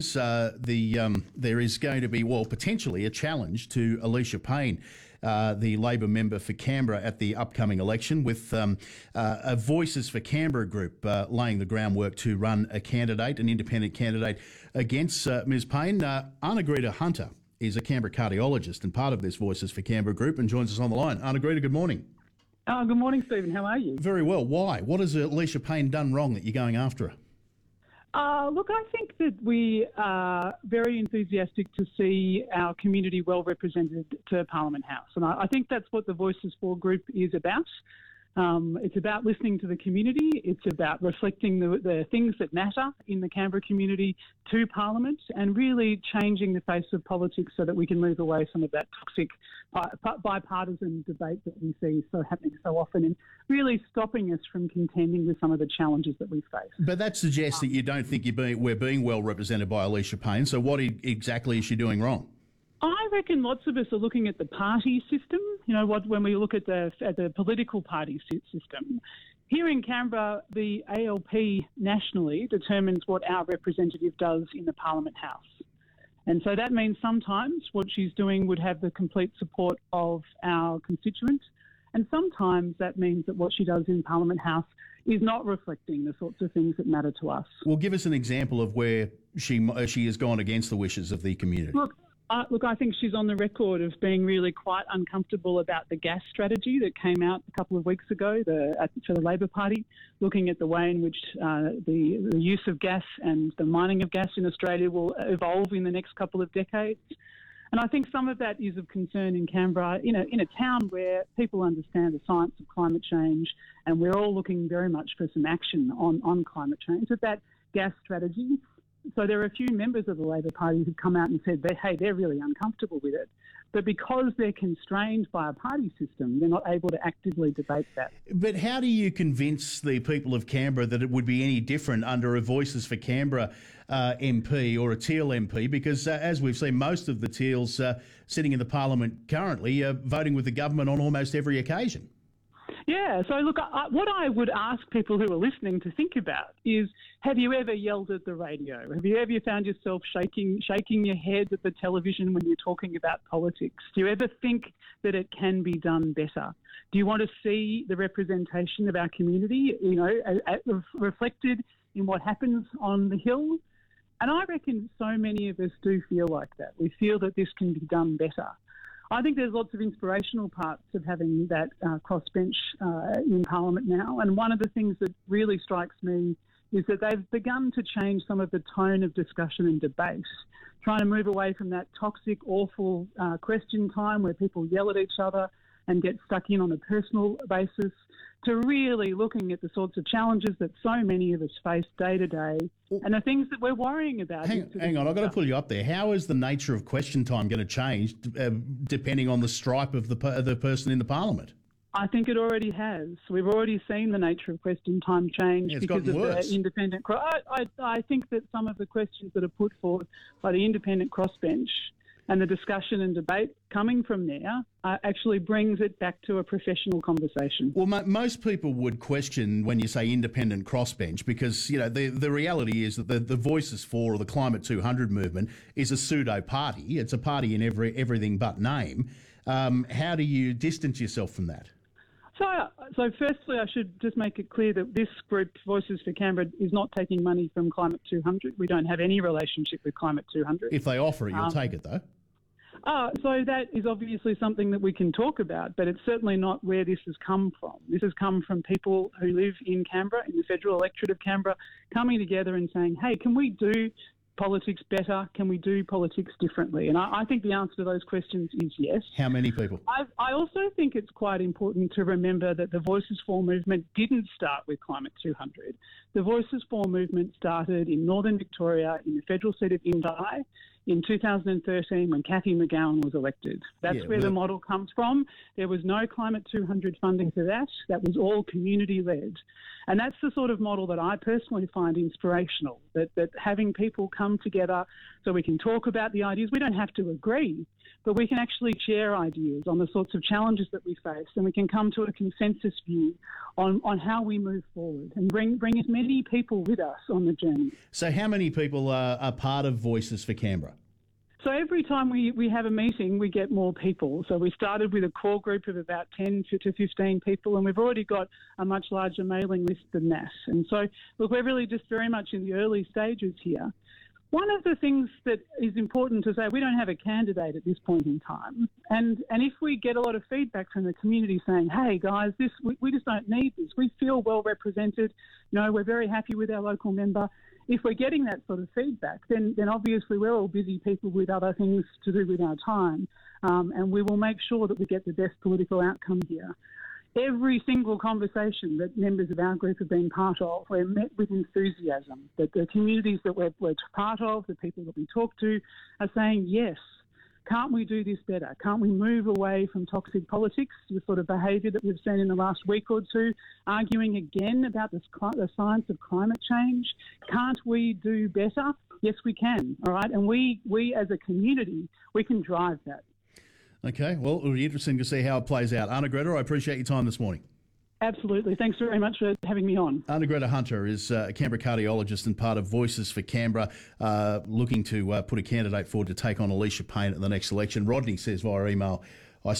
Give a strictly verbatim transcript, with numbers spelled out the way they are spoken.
is uh, the um, there is going to be, well, potentially a challenge to Alicia Payne, uh, the Labor member for Canberra at the upcoming election, with um, uh, a Voices for Canberra group uh, laying the groundwork to run a candidate, an independent candidate against uh, Ms Payne. Uh, Anna-Greta Hunter is a Canberra cardiologist and part of this Voices for Canberra group and joins us on the line. Anna-Greta, good morning. Oh, good morning, Stephen. How are you? Very well. Why? What has Alicia Payne done wrong that you're going after her? Uh, look, I think that we are very enthusiastic to see our community well represented to Parliament House. And I, I think that's what the Voices for group is about. Um, it's about listening to the community. It's about reflecting the, the things that matter in the Canberra community to Parliament and really changing the face of politics so that we can move away some of that toxic bipartisan debate that we see so happening so often and really stopping us from contending with some of the challenges that we face. But that suggests um, that you don't think you're being, we're being well represented by Alicia Payne. So what exactly is she doing wrong? I reckon lots of us are looking at the party system. You know, what when we look at the at the political party system. Here in Canberra, the A L P nationally determines what our representative does in the Parliament House. And so that means sometimes what she's doing would have the complete support of our constituent. And sometimes that means that what she does in Parliament House is not reflecting the sorts of things that matter to us. Well, give us an example of where she uh, she has gone against the wishes of the community. Look, Uh, look, I think she's on the record of being really quite uncomfortable about the gas strategy that came out a couple of weeks ago the, uh, for the Labor Party, looking at the way in which uh, the, the use of gas and the mining of gas in Australia will evolve in the next couple of decades. And I think some of that is of concern in Canberra, in a, in a town where people understand the science of climate change, and we're all looking very much for some action on, on climate change. But that gas strategy... So there are a few members of the Labor Party who've come out and said, that, hey, they're really uncomfortable with it. But because they're constrained by a party system, they're not able to actively debate that. But how do you convince the people of Canberra that it would be any different under a Voices for Canberra uh, M P or a Teal M P? Because uh, as we've seen, most of the Teals uh, sitting in the Parliament currently are voting with the government on almost every occasion. Yeah, so look, I, what I would ask people who are listening to think about is, have you ever yelled at the radio? Have you ever found yourself shaking shaking your head at the television when you're talking about politics? Do you ever think that it can be done better? Do you want to see the representation of our community, you know, a, a, reflected in what happens on the Hill? And I reckon so many of us do feel like that. We feel that this can be done better. I think there's lots of inspirational parts of having that uh, crossbench uh, in Parliament now. And one of the things that really strikes me is that they've begun to change some of the tone of discussion and debate, trying to move away from that toxic, awful uh, question time where people yell at each other and get stuck in on a personal basis, to really looking at the sorts of challenges that so many of us face day to day and the things that we're worrying about. Hang, hang on, I've got to pull you up there. How is the nature of question time going to change uh, depending on the stripe of the, the person in the Parliament? I think it already has. We've already seen the nature of question time change yeah, because of worse. the independent... Cro- I, I, I think that some of the questions that are put forward by the independent crossbench and the discussion and debate coming from there uh, actually brings it back to a professional conversation. Well, mo- most people would question when you say independent crossbench because, you know, the, the reality is that the, the Voices for or the Climate two hundred movement is a pseudo-party. It's a party in every everything but name. Um, how do you distance yourself from that? So, so firstly, I should just make it clear that this group, Voices for Canberra, is not taking money from Climate two hundred. We don't have any relationship with Climate two hundred. If they offer it, you'll um, take it, though. Uh, so that is obviously something that we can talk about, but it's certainly not where this has come from. This has come from people who live in Canberra, in the federal electorate of Canberra, coming together and saying, hey, can we do politics better? Can we do politics differently? And I, I think the answer to those questions is yes. How many people? I, I also think it's quite important to remember that the Voices for movement didn't start with Climate two hundred. The Voices for movement started in northern Victoria, in the federal seat of Indi, in two thousand thirteen when Cathy McGowan was elected. That's yeah, where well, the model comes from. There was no Climate two hundred funding for that. That was all community-led. And that's the sort of model that I personally find inspirational, that, that having people come together so we can talk about the ideas. We don't have to agree, but we can actually share ideas on the sorts of challenges that we face, and we can come to a consensus view on, on how we move forward and bring, bring as many many people with us on the journey. So how many people are, are part of Voices for Canberra? So every time we, we have a meeting, we get more people. So we started with a core group of about ten to fifteen people, and we've already got a much larger mailing list than that. And so, look, we're really just very much in the early stages here. One of the things that is important to say, we don't have a candidate at this point in time. And and if we get a lot of feedback from the community saying, hey, guys, this we, we just don't need this. We feel well represented. You know, we're very happy with our local member. If we're getting that sort of feedback, then, then obviously we're all busy people with other things to do with our time. Um, and we will make sure that we get the best political outcome here. Every single conversation that members of our group have been part of, we're met with enthusiasm. That the communities that we're, we're part of, the people that we talk to, are saying, yes, can't we do this better? Can't we move away from toxic politics, the sort of behaviour that we've seen in the last week or two, arguing again about this, the science of climate change? Can't we do better? Yes, we can, all right? And we, we as a community, we can drive that. Okay, well, it'll be interesting to see how it plays out. Arnagretta, I appreciate your time this morning. Absolutely. Thanks very much for having me on. Arnagretta Hunter is uh, a Canberra cardiologist and part of Voices for Canberra, uh, looking to uh, put a candidate forward to take on Alicia Payne at the next election. Rodney says via email,